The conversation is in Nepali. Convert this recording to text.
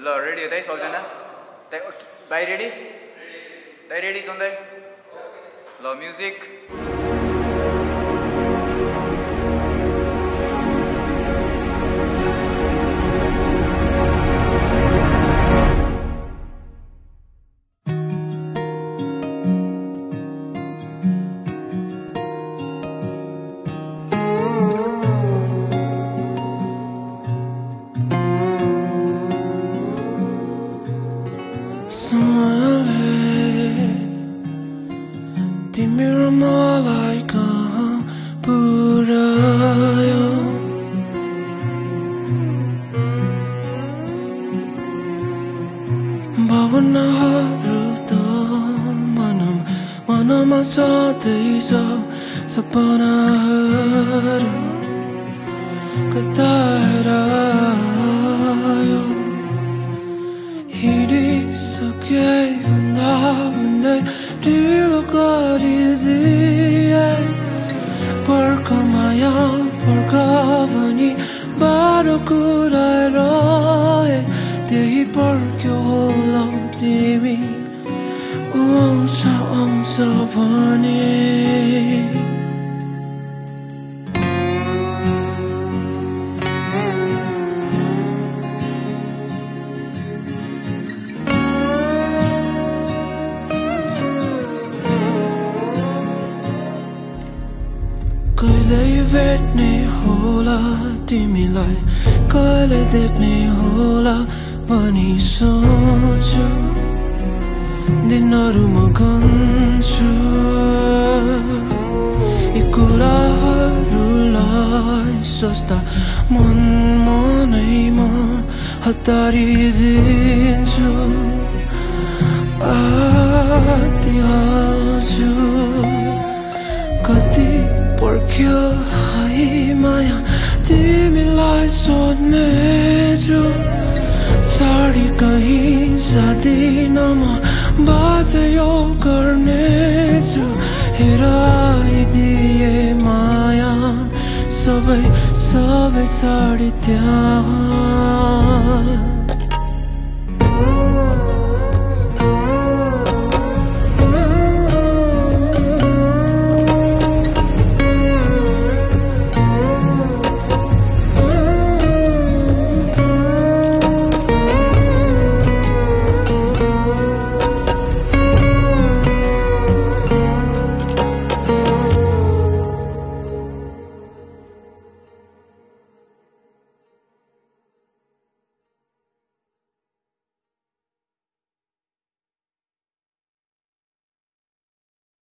ल रेडी है सबजना भाइ रेडी दाइ रेडी चन्दै ल म्युजिक तिम्रो मलाई कहाँ पुर्यायो भावनाहरू त मनमा छँदैछ सपनाहरू कता हरायो हिँडिसके भन्दा भन्दै ढिलो गरिदिए पर्ख माया पर्ख भनी बाह्र कुराइरहे त्यही पर्ख्यो होला तिमी आउँछ आउँछ भने कहिले भेट्ने होला तिमीलाई कहिले देख्ने होला भनी सोच्छु दिनहरू म गन्छु यी कुराहरूलाई सोच्दा मन मनैमा हतारिदिन्छु आत्तिहाल्छु कति पर्ख्यो है माया तिमीलाई सोध्नेछु साडी कहीँ जाँदिनमा बाजे यो गर्नेछु हेराइदिए माया सबै सबै साडी त्यहाँ